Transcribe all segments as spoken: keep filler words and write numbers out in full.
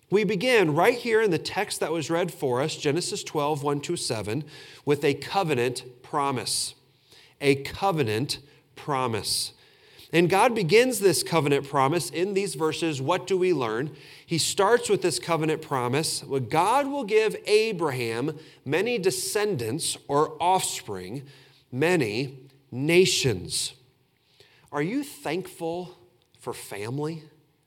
We begin right here in the text that was read for us, Genesis twelve, one to seven, with a covenant promise. A covenant promise. And God begins this covenant promise in these verses. What do we learn? He starts with this covenant promise. Well, God will give Abraham many descendants or offspring, many nations. Are you thankful for family?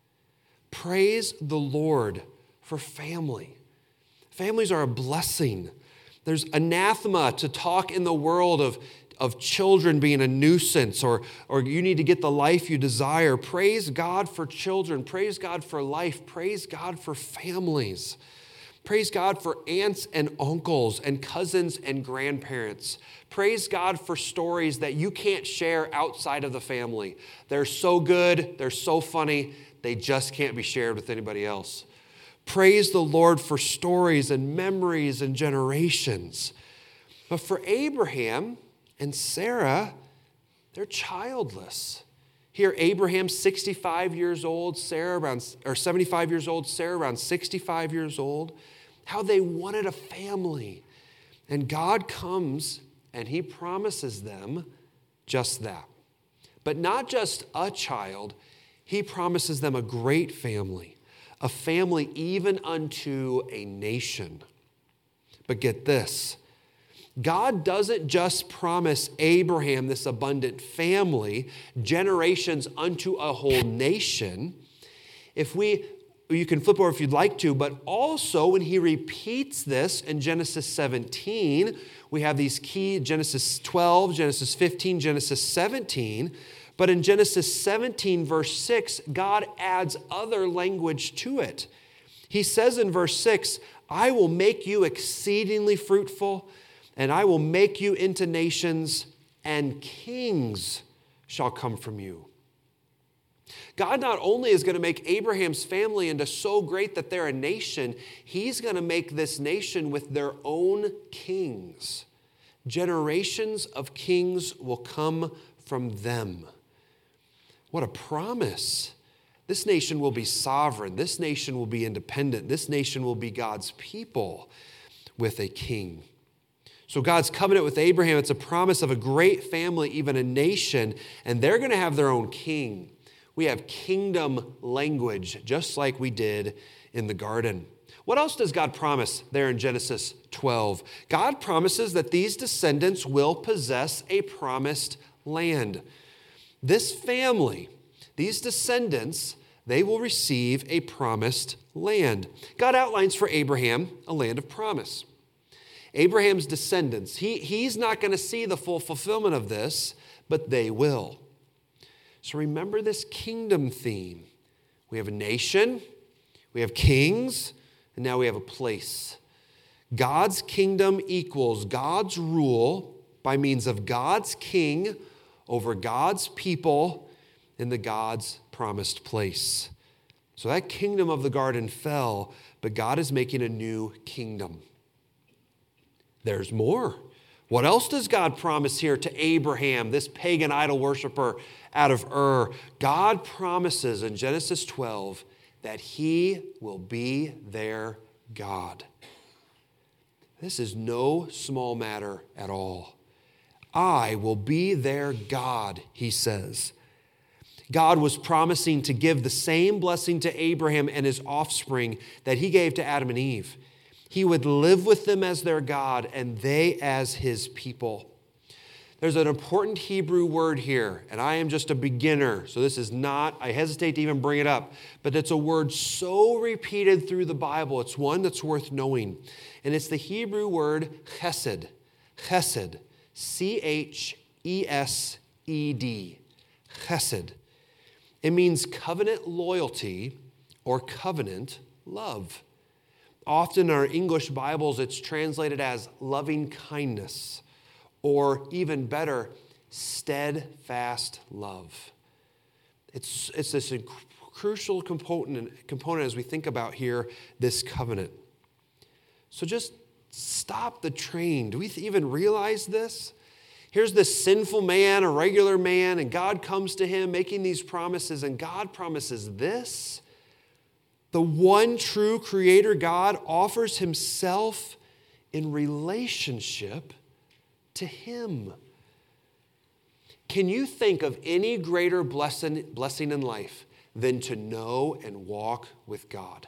Praise the Lord for family. Families are a blessing. There's anathema to talk in the world of, of children being a nuisance or, or you need to get the life you desire. Praise God for children. Praise God for life. Praise God for families. Praise God for aunts and uncles and cousins and grandparents. Praise God for stories that you can't share outside of the family. They're so good. They're so funny. They just can't be shared with anybody else. Praise the Lord for stories and memories and generations. But for Abraham and Sarah, they're childless. Here, Abraham, sixty-five years old, Sarah around, or seventy-five years old, Sarah around sixty-five years old. How they wanted a family. And God comes and he promises them just that. But not just a child, he promises them a great family, a family even unto a nation. But get this, God doesn't just promise Abraham this abundant family, generations unto a whole nation. If we, you can flip over if you'd like to, but also when he repeats this in Genesis seventeen, we have these key, Genesis twelve, Genesis fifteen, Genesis seventeen. But in Genesis seventeen, verse six, God adds other language to it. He says in verse six, I will make you exceedingly fruitful, and I will make you into nations, and kings shall come from you. God not only is going to make Abraham's family into so great that they're a nation, he's going to make this nation with their own kings. Generations of kings will come from them. What a promise. This nation will be sovereign. This nation will be independent. This nation will be God's people with a king. So God's covenant with Abraham, it's a promise of a great family, even a nation, and they're going to have their own king. We have kingdom language, just like we did in the garden. What else does God promise there in Genesis twelve? God promises that these descendants will possess a promised land. This family, these descendants, they will receive a promised land. God outlines for Abraham a land of promise. Abraham's descendants, he, he's not going to see the full fulfillment of this, but they will. So remember this kingdom theme. We have a nation, we have kings, and now we have a place. God's kingdom equals God's rule by means of God's king over God's people in the God's promised place. So that kingdom of the garden fell, but God is making a new kingdom. There's more. What else does God promise here to Abraham, this pagan idol worshiper out of Ur? God promises in Genesis twelve that he will be their God. This is no small matter at all. I will be their God, he says. God was promising to give the same blessing to Abraham and his offspring that he gave to Adam and Eve. He would live with them as their God and they as his people. There's an important Hebrew word here, and I am just a beginner, so this is not, I hesitate to even bring it up, but it's a word so repeated through the Bible. It's one that's worth knowing, and it's the Hebrew word chesed. Chesed. C H E S E D. Chesed. It means covenant loyalty or covenant love. Often in our English Bibles, it's translated as loving kindness, or even better, steadfast love. It's, it's this crucial component, component as we think about here this covenant. So just stop the train. Do we even realize this? Here's this sinful man, a regular man, and God comes to him making these promises, and God promises this. The one true Creator God offers himself in relationship to him. Can you think of any greater blessing, blessing in life than to know and walk with God?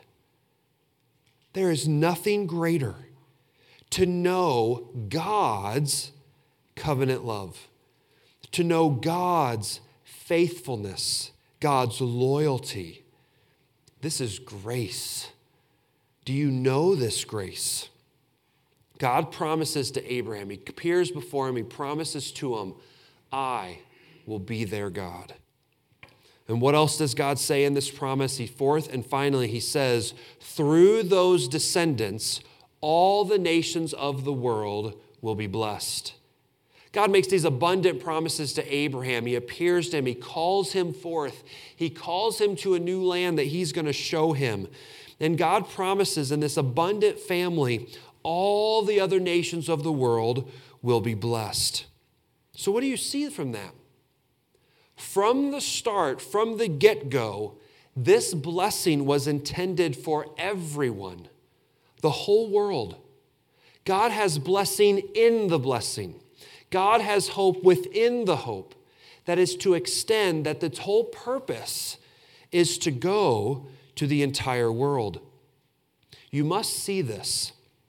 There is nothing greater to know God's covenant love, to know God's faithfulness, God's loyalty. This is grace. Do you know this grace? God promises to Abraham, he appears before him, he promises to him, I will be their God. And what else does God say in this promise? He fourth and finally, he says, through those descendants, all the nations of the world will be blessed. God makes these abundant promises to Abraham. He appears to him. He calls him forth. He calls him to a new land that he's going to show him. And God promises in this abundant family, all the other nations of the world will be blessed. So what do you see from that? From the start, from the get-go, this blessing was intended for everyone, the whole world. God has blessing in the blessing. God has hope within the hope that is to extend, that its whole purpose is to go to the entire world. You must see this.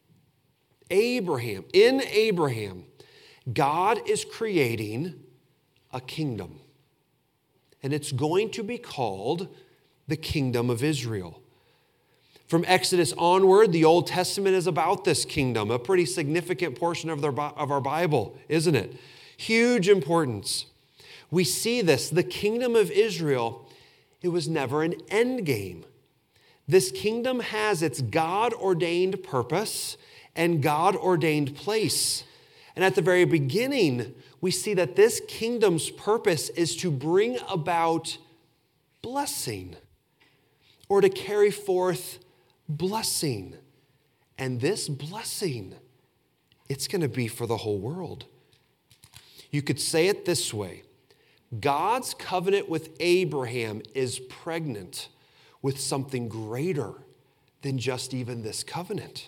Abraham, in Abraham, God is creating a kingdom. And it's going to be called the kingdom of Israel. From Exodus onward, the Old Testament is about this kingdom, a pretty significant portion of, their, of our Bible, isn't it? Huge importance. We see this. The kingdom of Israel, it was never an end game. This kingdom has its God-ordained purpose and God-ordained place. And at the very beginning, we see that this kingdom's purpose is to bring about blessing or to carry forth blessing. And this blessing, it's going to be for the whole world. You could say it this way. God's covenant with Abraham is pregnant with something greater than just even this covenant.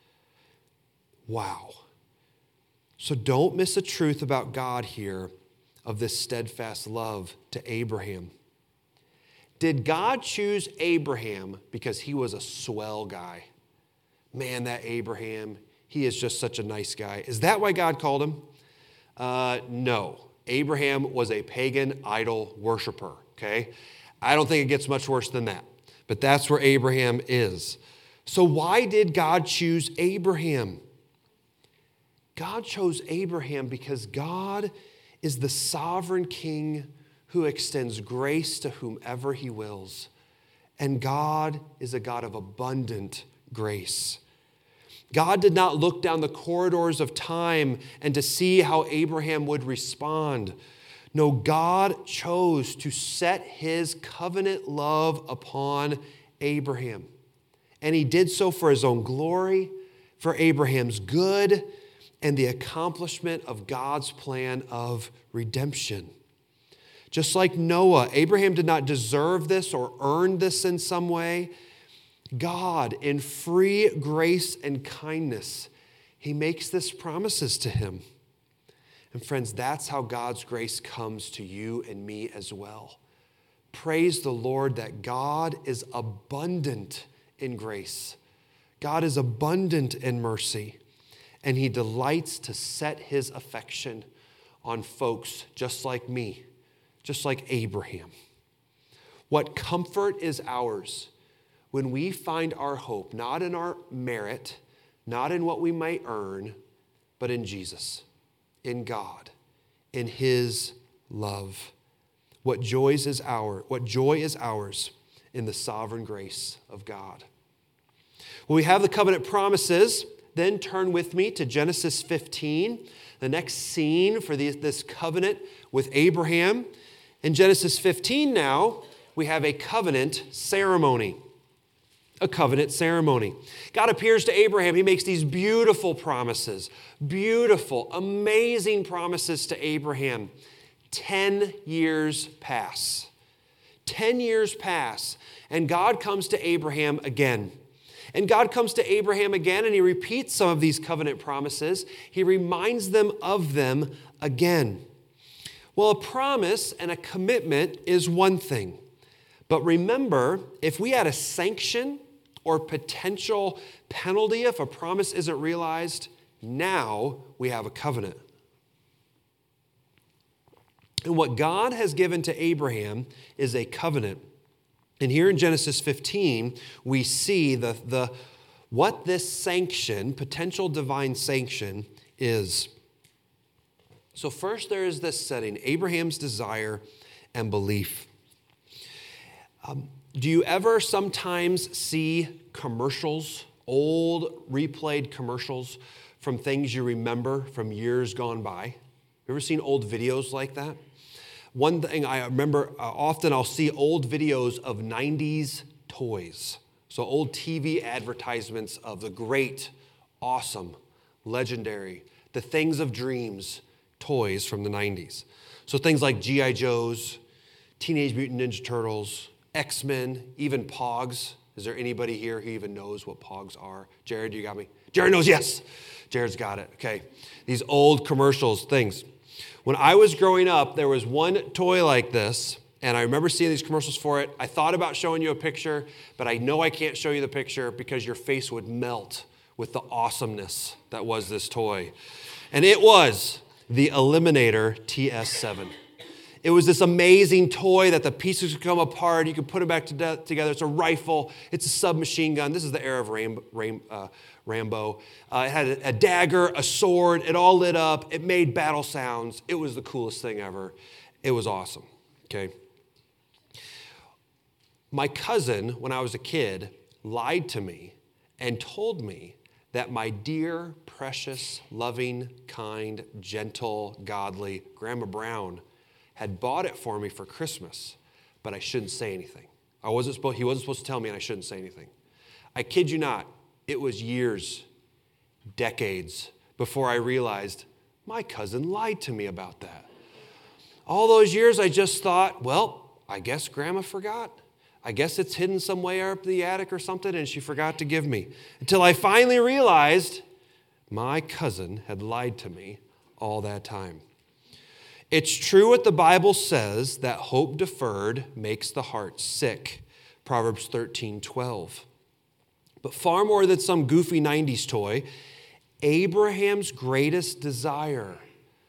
Wow. So don't miss a truth about God here of this steadfast love to Abraham. Did God choose Abraham because he was a swell guy? Man, that Abraham, he is just such a nice guy. Is that why God called him? Uh, no. Abraham was a pagan idol worshiper, okay? I don't think it gets much worse than that. But that's where Abraham is. So why did God choose Abraham? God chose Abraham because God is the sovereign king who extends grace to whomever he wills. And God is a God of abundant grace. God did not look down the corridors of time and to see how Abraham would respond. No, God chose to set his covenant love upon Abraham. And he did so for his own glory, for Abraham's good, and the accomplishment of God's plan of redemption. Just like Noah, Abraham did not deserve this or earn this in some way. God, in free grace and kindness, he makes this promises to him. And friends, that's how God's grace comes to you and me as well. Praise the Lord that God is abundant in grace. God is abundant in mercy. And he delights to set his affection on folks just like me, just like Abraham. What comfort is ours when we find our hope, not in our merit, not in what we might earn, but in Jesus, in God, in his love. What joys is our, what joy is ours in the sovereign grace of God. Well, we have the covenant promises. Then turn with me to Genesis fifteen, the next scene for the, this covenant with Abraham. In Genesis fifteen now, we have a covenant ceremony. A covenant ceremony. God appears to Abraham. He makes these beautiful promises, beautiful, amazing promises to Abraham. Ten years pass. Ten years pass, and God comes to Abraham again. And God comes to Abraham again, and he repeats some of these covenant promises. He reminds them of them again. Well, a promise and a commitment is one thing. But remember, if we had a sanction or potential penalty if a promise isn't realized, now we have a covenant. And what God has given to Abraham is a covenant. And here in Genesis fifteen, we see the, the, what this sanction, potential divine sanction, is. So first there is this setting, Abraham's desire and belief. Um, do you ever sometimes see commercials, old replayed commercials from things you remember from years gone by? You ever seen old videos like that? One thing I remember, uh, often I'll see old videos of nineties toys. So old T V advertisements of the great, awesome, legendary, the things of dreams toys from the nineties. So things like G I Joes, Teenage Mutant Ninja Turtles, X-Men, even Pogs. Is there anybody here who even knows what Pogs are? Jared, you got me? Jared knows, yes. Jared's got it, okay. These old commercials, things. When I was growing up, there was one toy like this, and I remember seeing these commercials for it. I thought about showing you a picture, but I know I can't show you the picture because your face would melt with the awesomeness that was this toy. And it was the Eliminator T S seven. It was this amazing toy that the pieces would come apart. You could put them back to de- together. It's a rifle. It's a submachine gun. This is the era of Ram- Ram- uh, Rambo. Uh, it had a, a dagger, a sword. It all lit up. It made battle sounds. It was the coolest thing ever. It was awesome. Okay. My cousin, when I was a kid, lied to me and told me that my dear, precious, loving, kind, gentle, godly Grandma Brown had bought it for me for Christmas, but I shouldn't say anything. I wasn't supposed, he wasn't supposed to tell me, and I shouldn't say anything. I kid you not, it was years, decades, before I realized my cousin lied to me about that. All those years I just thought, well, I guess Grandma forgot. I guess it's hidden somewhere up in the attic or something, and she forgot to give me. Until I finally realized my cousin had lied to me all that time. It's true what the Bible says, that hope deferred makes the heart sick. Proverbs thirteen twelve. But far more than some goofy nineties toy, Abraham's greatest desire,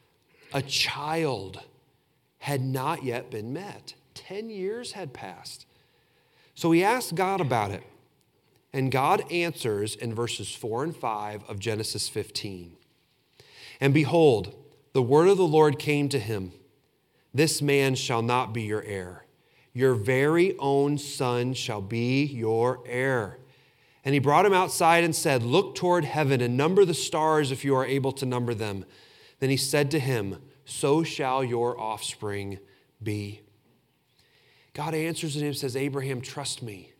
a child, had not yet been met. Ten years had passed. So he asked God about it. And God answers in verses four and five of Genesis fifteen. And behold, the word of the Lord came to him. This man shall not be your heir. Your very own son shall be your heir. And he brought him outside and said, look toward heaven and number the stars if you are able to number them. Then he said to him, so shall your offspring be. God answers him and says, Abraham, trust me.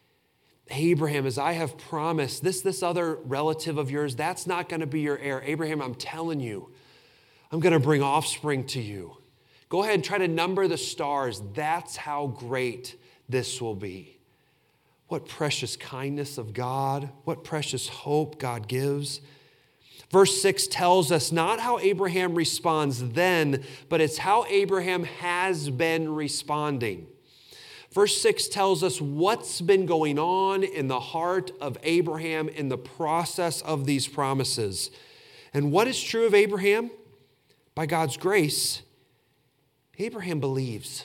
Abraham, as I have promised, this, this other relative of yours, that's not going to be your heir. Abraham, I'm telling you, I'm going to bring offspring to you. Go ahead and try to number the stars. That's how great this will be. What precious kindness of God. What precious hope God gives. Verse six tells us not how Abraham responds then, but it's how Abraham has been responding. Verse six tells us what's been going on in the heart of Abraham in the process of these promises. And what is true of Abraham? By God's grace, Abraham believes.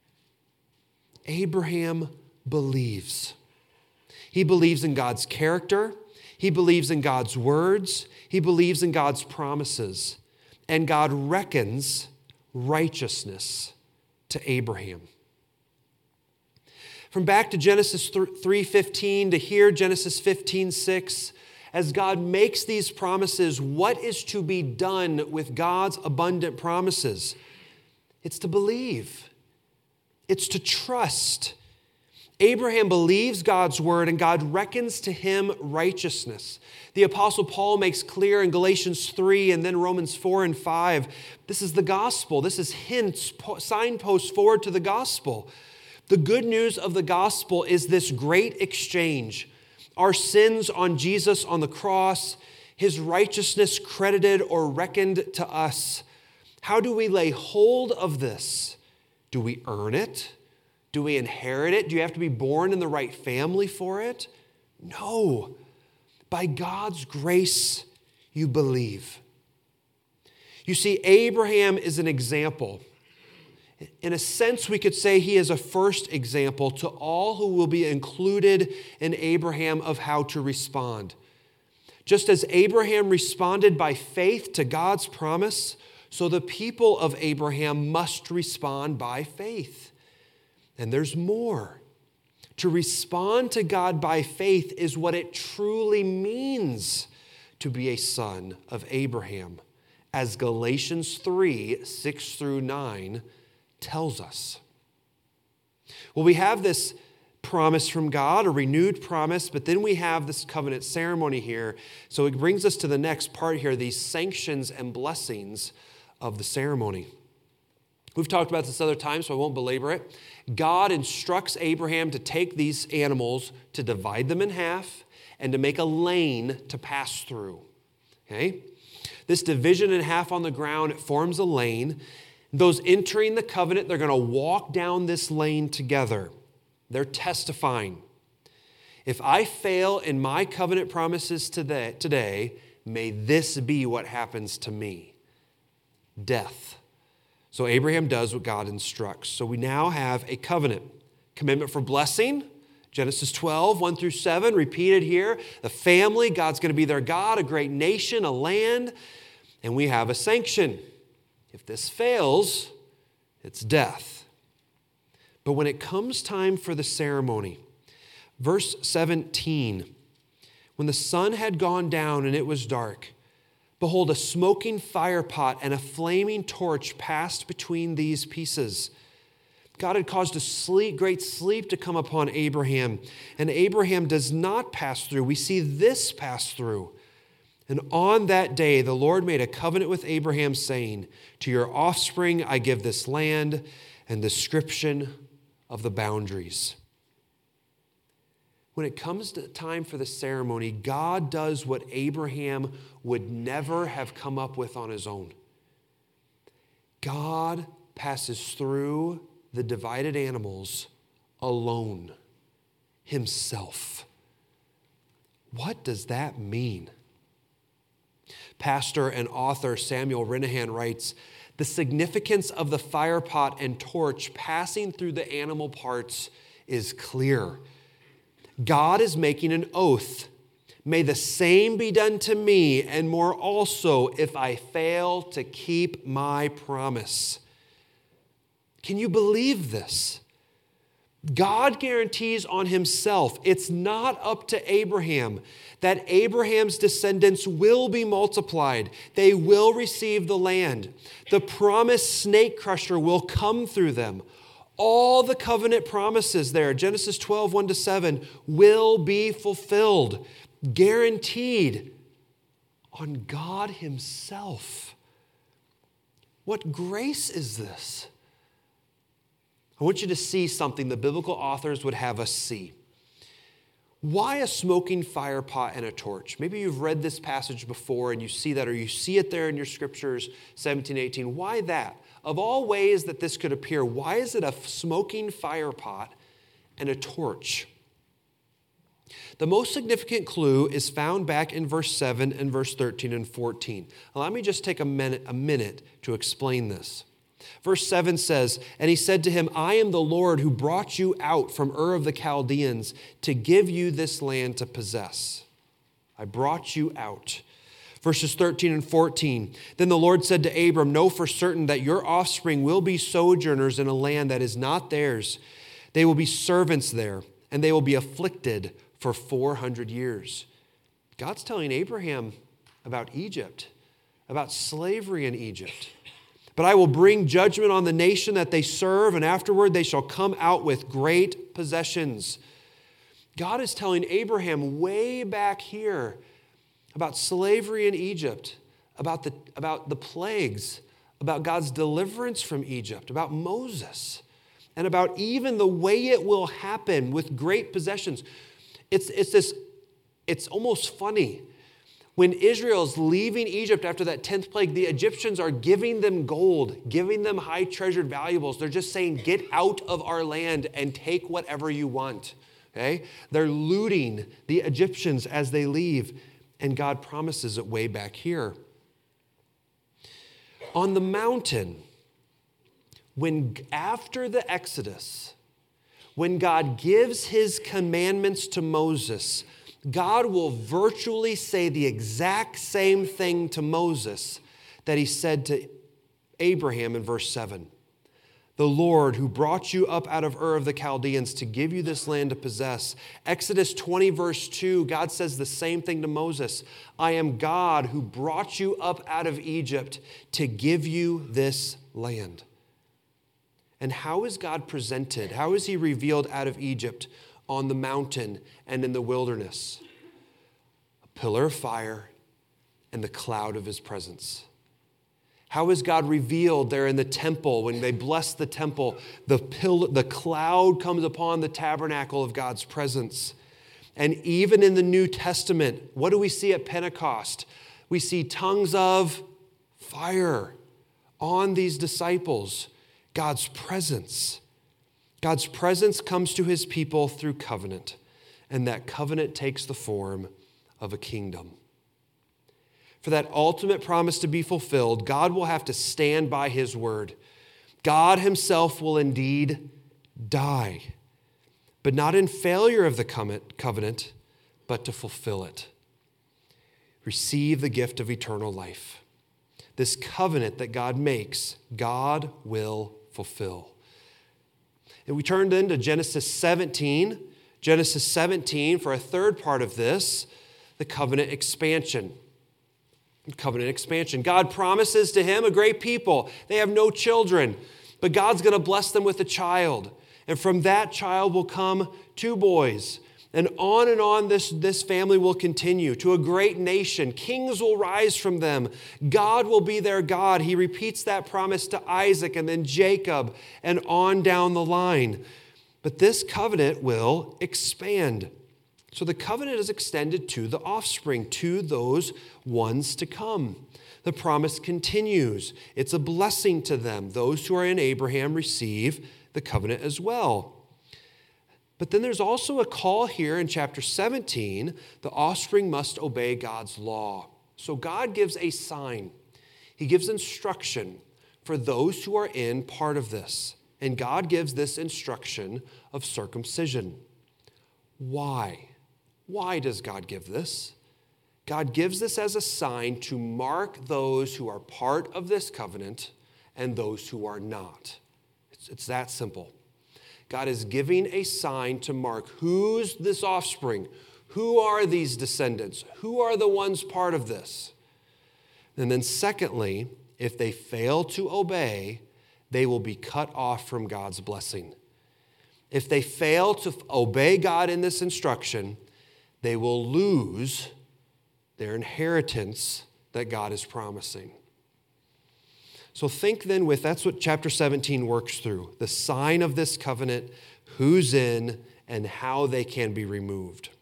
Abraham believes. He believes in God's character. He believes in God's words. He believes in God's promises. And God reckons righteousness to Abraham. From back to Genesis three fifteen to here, Genesis fifteen six, as God makes these promises, what is to be done with God's abundant promises? It's to believe. It's to trust. Abraham believes God's word, and God reckons to him righteousness. The Apostle Paul makes clear in Galatians three and then Romans four and five, this is the gospel. This is hints, signposts forward to the gospel. The good news of the gospel is this great exchange. Our sins on Jesus on the cross, his righteousness credited or reckoned to us. How do we lay hold of this? Do we earn it? Do we inherit it? Do you have to be born in the right family for it? No. By God's grace, you believe. You see, Abraham is an example. In a sense, we could say he is a first example to all who will be included in Abraham of how to respond. Just as Abraham responded by faith to God's promise, so the people of Abraham must respond by faith. And there's more. To respond to God by faith is what it truly means to be a son of Abraham, as Galatians three, six through nine tells us. Well, we have this promise from God, a renewed promise, but then we have this covenant ceremony here. So it brings us to the next part here, these sanctions and blessings of the ceremony. We've talked about this other times, so I won't belabor it. God instructs Abraham to take these animals, to divide them in half, and to make a lane to pass through. Okay? This division in half on the ground, it forms a lane. Those entering the covenant, they're going to walk down this lane together. They're testifying. If I fail in my covenant promises today, today, may this be what happens to me. Death. So Abraham does what God instructs. So we now have a covenant. Commitment for blessing. Genesis twelve, one through seven, repeated here. The family, God's going to be their God, a great nation, a land. And we have a sanction. If this fails, it's death. But when it comes time for the ceremony, verse seventeen, when the sun had gone down and it was dark, behold, a smoking firepot and a flaming torch passed between these pieces. God had caused a sleep, great sleep to come upon Abraham, and Abraham does not pass through. We see this pass through. And on that day, the Lord made a covenant with Abraham, saying, to your offspring I give this land, and description of the boundaries. When it comes to time for the ceremony, God does what Abraham would never have come up with on his own. God passes through the divided animals alone, himself. What does that mean? Pastor and author Samuel Renahan writes, the significance of the firepot and torch passing through the animal parts is clear. God is making an oath. May the same be done to me, and more also, if I fail to keep my promise. Can you believe this? God guarantees on himself, it's not up to Abraham, that Abraham's descendants will be multiplied. They will receive the land. The promised snake crusher will come through them. All the covenant promises there, Genesis twelve, one to seven, will be fulfilled, guaranteed on God himself. What grace is this? I want you to see something the biblical authors would have us see. Why a smoking fire pot and a torch? Maybe you've read this passage before and you see that, or you see it there in your scriptures, seventeen, eighteen. Why that? Of all ways that this could appear, why is it a smoking fire pot and a torch? The most significant clue is found back in verse seven and verse thirteen and fourteen. Allow me just take a minute, a minute to explain this. Verse seven says, and he said to him, I am the Lord who brought you out from Ur of the Chaldeans to give you this land to possess. I brought you out. Verses thirteen and fourteen, then the Lord said to Abram, know for certain that your offspring will be sojourners in a land that is not theirs. They will be servants there, and they will be afflicted for four hundred years. God's telling Abraham about Egypt, about slavery in Egypt. But I will bring judgment on the nation that they serve, and afterward they shall come out with great possessions. God is telling Abraham way back here about slavery in Egypt, about the, about the plagues, about God's deliverance from Egypt, about Moses. and about even the way it will happen with great possessions. It's, it's this, it's almost funny. When Israel's leaving Egypt after that tenth plague, the Egyptians are giving them gold, giving them high treasured valuables. They're just saying, get out of our land and take whatever you want. Okay? They're looting the Egyptians as they leave, and God promises it way back here. On the mountain, when after the Exodus, when God gives his commandments to Moses, God will virtually say the exact same thing to Moses that he said to Abraham in verse seven. The Lord who brought you up out of Ur of the Chaldeans to give you this land to possess. Exodus twenty verse two, God says the same thing to Moses. I am God who brought you up out of Egypt to give you this land. And how is God presented? How is he revealed out of Egypt on the mountain and in the wilderness? A pillar of fire and the cloud of his presence. How is God revealed there in the temple? When they bless the temple, the, pill, the cloud comes upon the tabernacle of God's presence. And even in the New Testament, what do we see at Pentecost? We see tongues of fire on these disciples. God's presence. God's presence comes to his people through covenant, and that covenant takes the form of a kingdom. For that ultimate promise to be fulfilled, God will have to stand by his word. God himself will indeed die, but not in failure of the covenant, but to fulfill it. Receive the gift of eternal life. This covenant that God makes, God will fulfill. And we turned into Genesis seventeen. Genesis seventeen, for a third part of this, the covenant expansion. Covenant expansion. God promises to him a great people. They have no children, but God's going to bless them with a child. And from that child will come two boys. And on and on this, this family will continue to a great nation. Kings will rise from them. God will be their God. He repeats that promise to Isaac and then Jacob and on down the line. But this covenant will expand. So the covenant is extended to the offspring, to those ones to come. The promise continues. It's a blessing to them. Those who are in Abraham receive the covenant as well. But then there's also a call here in chapter seventeen. The offspring must obey God's law. So God gives a sign. He gives instruction for those who are in part of this. And God gives this instruction of circumcision. Why? Why does God give this? God gives this as a sign to mark those who are part of this covenant and those who are not. It's, it's that simple. God is giving a sign to mark who's this offspring, who are these descendants, who are the ones part of this. And then secondly, if they fail to obey, they will be cut off from God's blessing. If they fail to obey God in this instruction, they will lose their inheritance that God is promising. So think then with, that's what chapter seventeen works through, the sign of this covenant, who's in, and how they can be removed.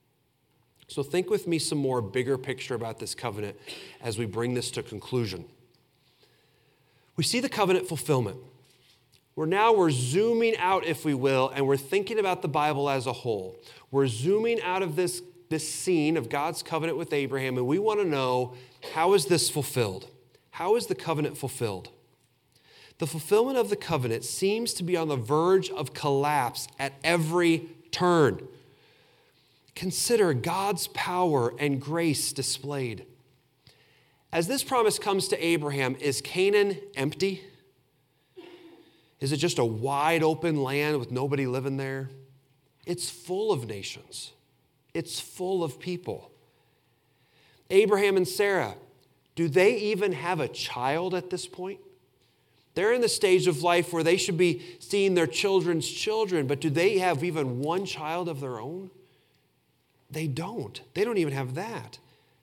So think with me some more bigger picture about this covenant as we bring this to conclusion. We see the covenant fulfillment. We're now, we're zooming out, if we will, and we're thinking about the Bible as a whole. We're zooming out of this, this scene of God's covenant with Abraham, and we want to know, how is this fulfilled? How is the covenant fulfilled? The fulfillment of the covenant seems to be on the verge of collapse at every turn. Consider God's power and grace displayed. As this promise comes to Abraham, is Canaan empty? Is it just a wide open land with nobody living there? It's full of nations. It's full of people. Abraham and Sarah, do they even have a child at this point? They're in the stage of life where they should be seeing their children's children, but do they have even one child of their own? They don't. They don't even have that.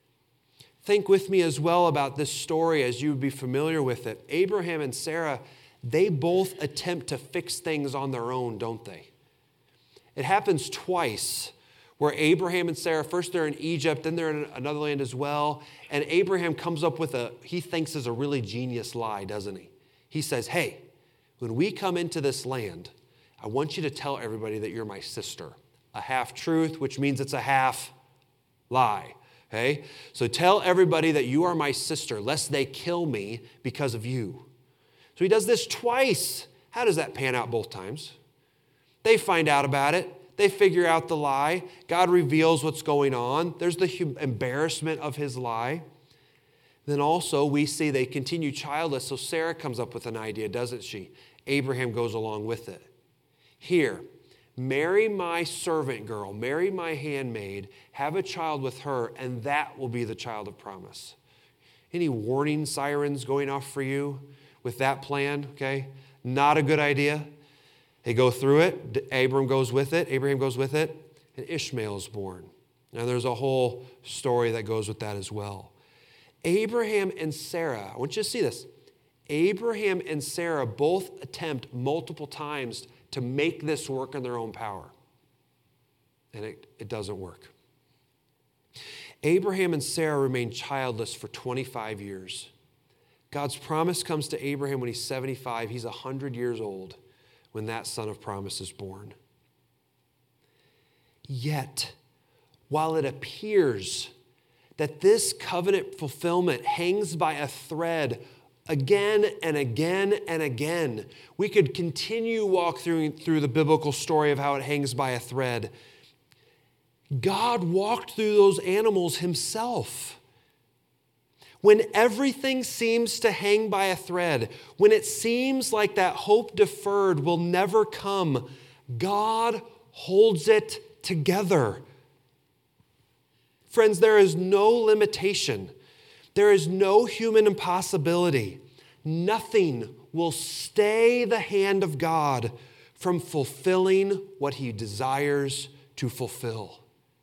Think with me as well about this story as you would be familiar with it. Abraham and Sarah, they both attempt to fix things on their own, don't they? It happens twice where Abraham and Sarah, first they're in Egypt, then they're in another land as well, and Abraham comes up with a, he thinks is a really genius lie, doesn't he? He says, hey, when we come into this land, I want you to tell everybody that you're my sister. A half-truth, which means it's a half-lie. Okay? So tell everybody that you are my sister, lest they kill me because of you. So he does this twice. How does that pan out both times? They find out about it. They figure out the lie. God reveals what's going on. There's the embarrassment of his lie. Then also we see they continue childless. So Sarah comes up with an idea, doesn't she? Abraham goes along with it. Here, marry my servant girl, marry my handmaid, have a child with her, and that will be the child of promise. Any warning sirens going off for you with that plan? Okay, not a good idea. They go through it. Abram goes with it. Abraham goes with it. And Ishmael is born. Now there's a whole story that goes with that as well. Abraham and Sarah, I want you to see this. Abraham and Sarah both attempt multiple times to make this work in their own power. And it, it doesn't work. Abraham and Sarah remain childless for twenty-five years. God's promise comes to Abraham when he's seventy-five. He's one hundred years old when that son of promise is born. Yet, while it appears that this covenant fulfillment hangs by a thread again and again and again, we could continue walk through, through the biblical story of how it hangs by a thread. God walked through those animals himself. When everything seems to hang by a thread, when it seems like that hope deferred will never come, God holds it together. Friends, there is no limitation. There is no human impossibility. Nothing will stay the hand of God from fulfilling what he desires to fulfill.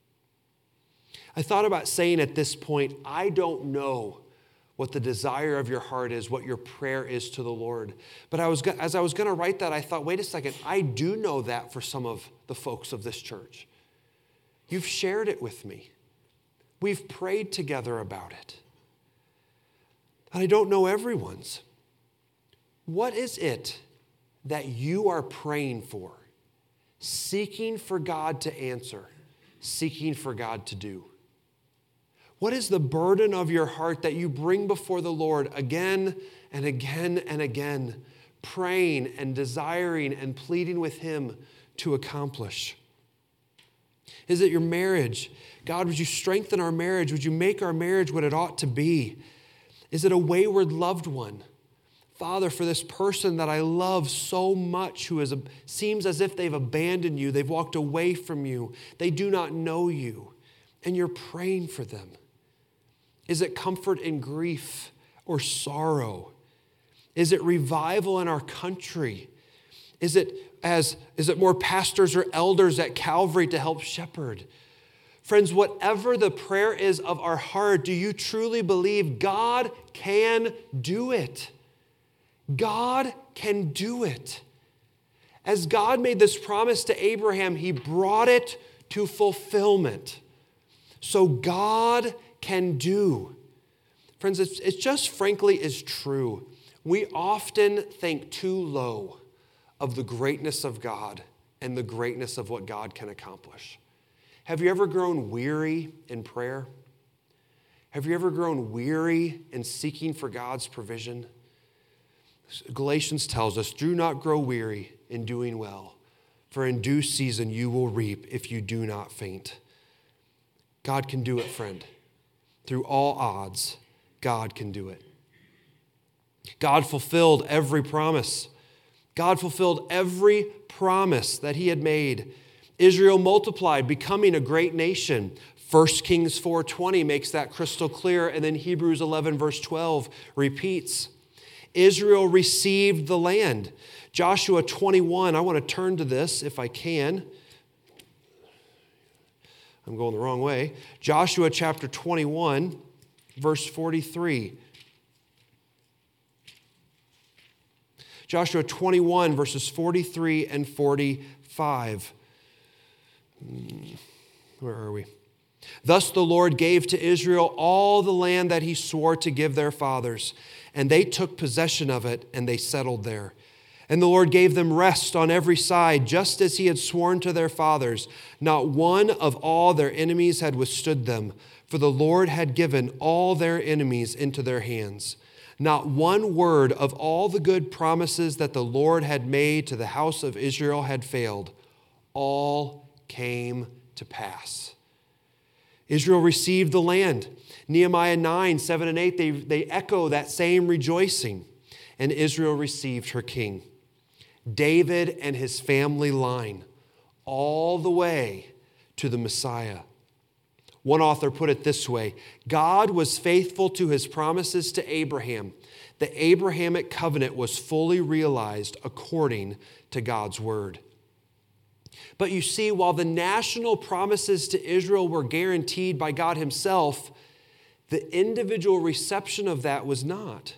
I thought about saying at this point, I don't know what the desire of your heart is, what your prayer is to the Lord. But I was, as I was going to write that, I thought, wait a second, I do know that for some of the folks of this church. You've shared it with me. We've prayed together about it. And I don't know everyone's. What is it that you are praying for, seeking for God to answer, seeking for God to do? What is the burden of your heart that you bring before the Lord again and again and again, praying and desiring and pleading with him to accomplish? Is it your marriage? God, would you strengthen our marriage? Would you make our marriage what it ought to be? Is it a wayward loved one? Father, for this person that I love so much who is a, seems as if they've abandoned you, they've walked away from you, they do not know you, and you're praying for them. Is it comfort in grief or sorrow? Is it revival in our country? Is it as is it more pastors or elders at Calvary to help shepherd? Friends, whatever the prayer is of our heart, do you truly believe God can do it? God can do it. As God made this promise to Abraham, he brought it to fulfillment. So God can do. Friends, it's, it just frankly is true. We often think too low of the greatness of God and the greatness of what God can accomplish. Have you ever grown weary in prayer? Have you ever grown weary in seeking for God's provision? Galatians tells us, do not grow weary in doing well, for in due season you will reap if you do not faint. God can do it, friend. Through all odds, God can do it. God fulfilled every promise. God fulfilled every promise that he had made. Israel multiplied, becoming a great nation. First Kings four twenty makes that crystal clear, and then Hebrews eleven verse twelve repeats. Israel received the land. Joshua twenty-one, I want to turn to this if I can. I'm going the wrong way. Joshua chapter twenty-one, verse forty-three. Joshua twenty-one, verses forty-three and forty-five. Where are we? Thus the Lord gave to Israel all the land that he swore to give their fathers, and they took possession of it, and they settled there. And the Lord gave them rest on every side, just as he had sworn to their fathers. Not one of all their enemies had withstood them, for the Lord had given all their enemies into their hands. Not one word of all the good promises that the Lord had made to the house of Israel had failed. All came to pass. Israel received the land. Nehemiah nine, seven and eight, they, they echo that same rejoicing. And Israel received her king. David and his family line, all the way to the Messiah. One author put it this way: God was faithful to his promises to Abraham. The Abrahamic covenant was fully realized according to God's word. But you see, while the national promises to Israel were guaranteed by God himself, the individual reception of that was not.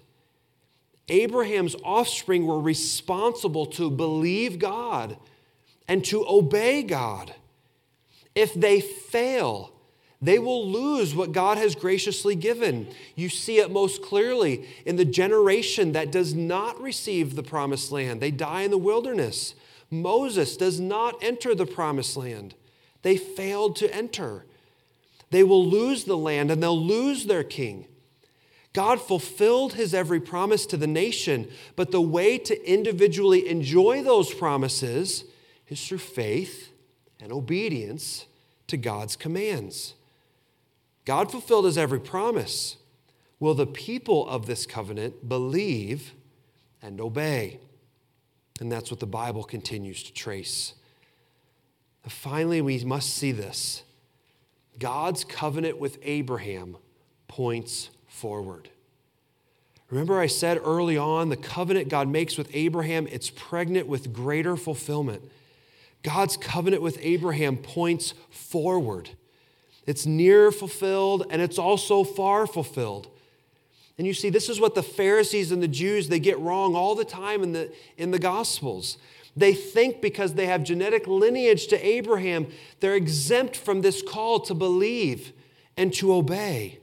Abraham's offspring were responsible to believe God and to obey God. If they fail, they will lose what God has graciously given. You see it most clearly in the generation that does not receive the promised land. They die in the wilderness. Moses does not enter the promised land. They failed to enter. They will lose the land and they'll lose their king. God fulfilled his every promise to the nation, but the way to individually enjoy those promises is through faith and obedience to God's commands. God fulfilled his every promise. Will the people of this covenant believe and obey? And that's what the Bible continues to trace. Finally, we must see this. God's covenant with Abraham points forward. Remember I said early on, the covenant God makes with Abraham, it's pregnant with greater fulfillment. God's covenant with Abraham points forward. It's near fulfilled and it's also far fulfilled. And you see, this is what the Pharisees and the Jews, they get wrong all the time in the, in the Gospels. They think because they have genetic lineage to Abraham, they're exempt from this call to believe and to obey.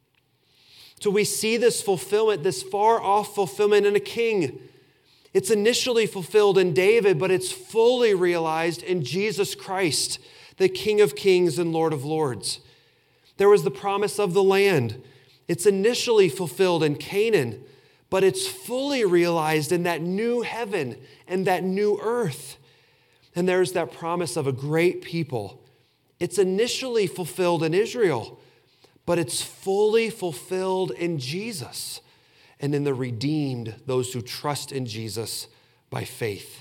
So we see this fulfillment, this far-off fulfillment in a king. It's initially fulfilled in David, but it's fully realized in Jesus Christ, the King of Kings and Lord of Lords. There was the promise of the land. It's initially fulfilled in Canaan, but it's fully realized in that new heaven and that new earth. And there's that promise of a great people. It's initially fulfilled in Israel, but it's fully fulfilled in Jesus and in the redeemed, those who trust in Jesus by faith.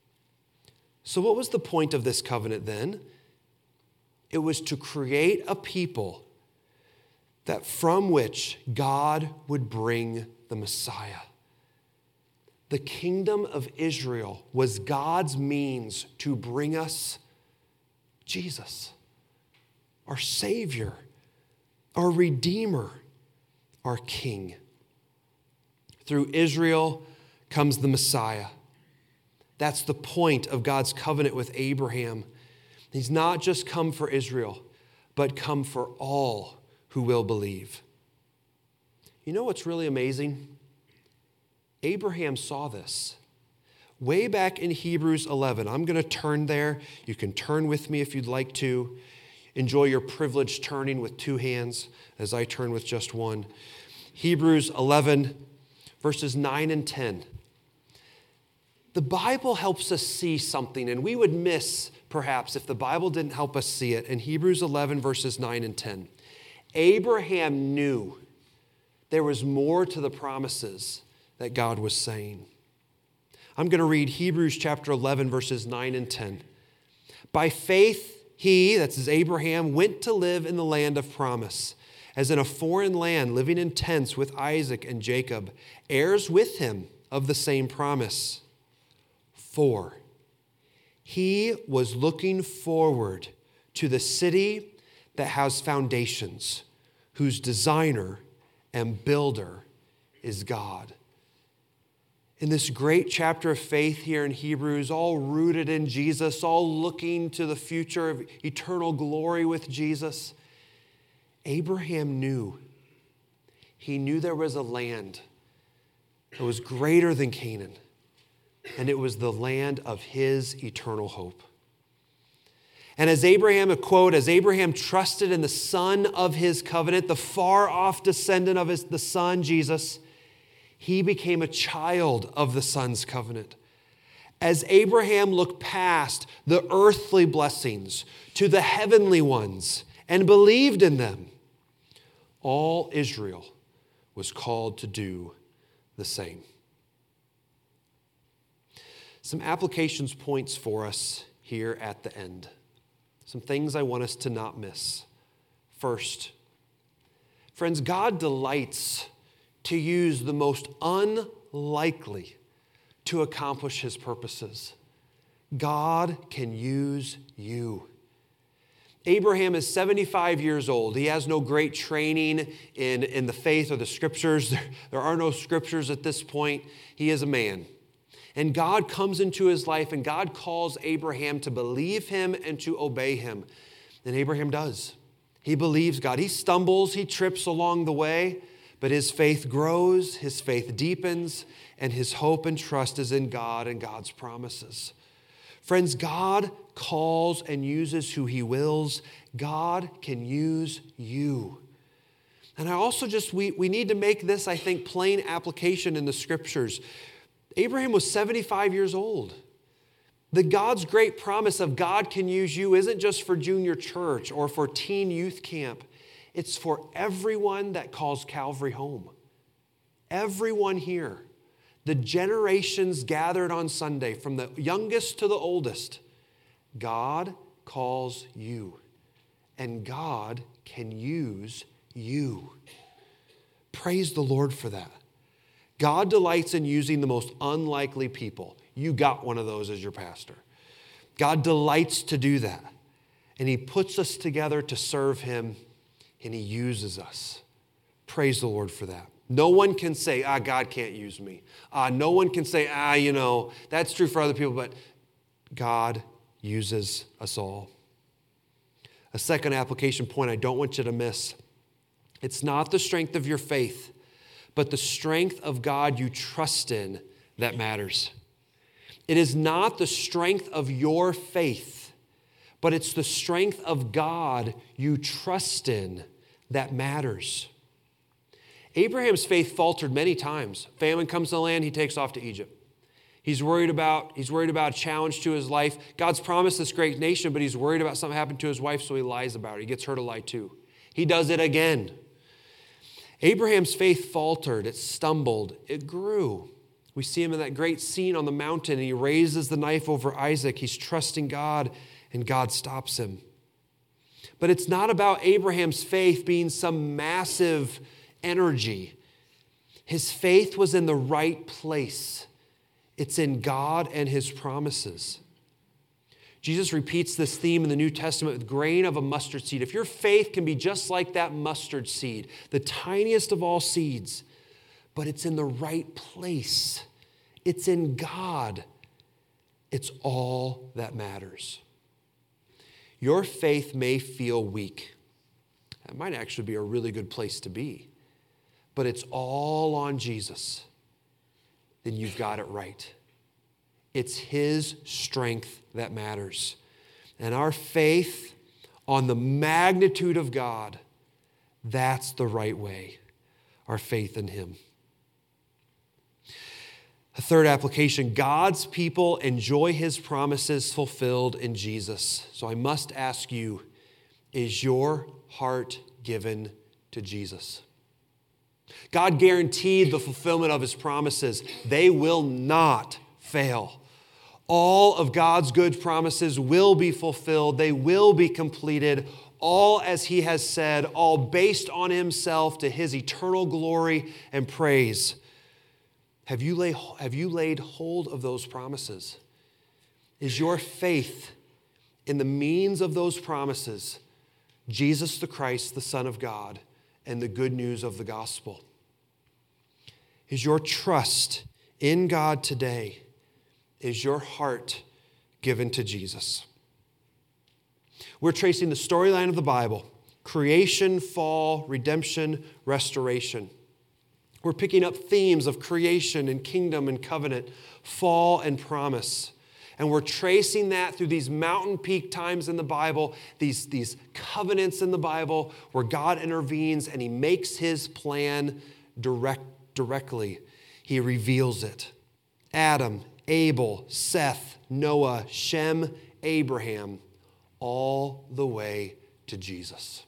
So what was the point of this covenant then? It was to create a people that from which God would bring the Messiah. The kingdom of Israel was God's means to bring us Jesus, our Savior, our Redeemer, our King. Through Israel comes the Messiah. That's the point of God's covenant with Abraham. He's not just come for Israel, but come for all who will believe. You know what's really amazing? Abraham saw this. Way back in Hebrews eleven, I'm going to turn there. You can turn with me if you'd like to. Enjoy your privilege turning with two hands as I turn with just one. Hebrews eleven, verses nine and ten. The Bible helps us see something, and we would miss, perhaps, if the Bible didn't help us see it. In Hebrews eleven, verses nine and ten. Abraham knew there was more to the promises that God was saying. I'm going to read Hebrews chapter eleven, verses nine and ten. By faith, he, that's as Abraham, went to live in the land of promise, as in a foreign land, living in tents with Isaac and Jacob, heirs with him of the same promise. For he was looking forward to the city that has foundations, whose designer and builder is God. in this great chapter of faith here in Hebrews, all rooted in Jesus, all looking to the future of eternal glory with Jesus, Abraham knew. He knew there was a land that was greater than Canaan, and it was the land of his eternal hope. And as Abraham, a quote, as Abraham trusted in the Son of his covenant, the far-off descendant of his, the Son, Jesus, he became a child of the Son's covenant. As Abraham looked past the earthly blessings to the heavenly ones and believed in them, all Israel was called to do the same. Some applications points for us here at the end. Some things I want us to not miss. First, friends, God delights to use the most unlikely to accomplish his purposes. God can use you. Abraham is seventy-five years old. He has no great training in, in the faith or the scriptures. There, there are no scriptures at this point. He is a man. And God comes into his life, and God calls Abraham to believe him and to obey him. And Abraham does. He believes God. He stumbles, he trips along the way, but his faith grows, his faith deepens, and his hope and trust is in God and God's promises. Friends, God calls and uses who he wills. God can use you. And I also just, we, we need to make this, I think, plain application in the scriptures. Abraham was seventy-five years old. The God's great promise of God can use you isn't just for junior church or for teen youth camp. It's for everyone that calls Calvary home. Everyone here. The generations gathered on Sunday, from the youngest to the oldest. God calls you. And God can use you. Praise the Lord for that. God delights in using the most unlikely people. You got one of those as your pastor. God delights to do that. And he puts us together to serve him, and he uses us. Praise the Lord for that. No one can say, ah, God can't use me. Uh, no one can say, ah, you know, that's true for other people, but God uses us all. A second application point I don't want you to miss. It's not the strength of your faith, but the strength of God you trust in that matters. It is not the strength of your faith, but it's the strength of God you trust in that matters. Abraham's faith faltered many times. Famine comes to the land, he takes off to Egypt. He's worried about, he's worried about a challenge to his life. God's promised this great nation, but he's worried about something happening to his wife, so he lies about it. He gets her to lie too. He does it again. Abraham's faith faltered, it stumbled, it grew. We see him in that great scene on the mountain, and he raises the knife over Isaac. He's trusting God, and God stops him. But it's not about Abraham's faith being some massive energy. His faith was in the right place. It's in God and his promises. Jesus repeats this theme in the New Testament with grain of a mustard seed. If your faith can be just like that mustard seed, the tiniest of all seeds, but it's in the right place. It's in God. It's all that matters. Your faith may feel weak. That might actually be a really good place to be. But it's all on Jesus. Then you've got it right. It's his strength that matters. And our faith on the magnitude of God, that's the right way. Our faith in him. A third application, God's people enjoy his promises fulfilled in Jesus. So I must ask you, is your heart given to Jesus? God guaranteed the fulfillment of his promises. They will not fail. All of God's good promises will be fulfilled. They will be completed, all as he has said, all based on himself to his eternal glory and praise. Have you laid, have you laid hold of those promises? Is your faith in the means of those promises, Jesus the Christ, the Son of God, and the good news of the gospel? Is your trust in God today? Is your heart given to Jesus? We're tracing the storyline of the Bible: creation, fall, redemption, restoration. We're picking up themes of creation and kingdom and covenant, fall and promise. And we're tracing that through these mountain peak times in the Bible, these, these covenants in the Bible where God intervenes and he makes his plan direct, directly. He reveals it. Adam, Abel, Seth, Noah, Shem, Abraham, all the way to Jesus.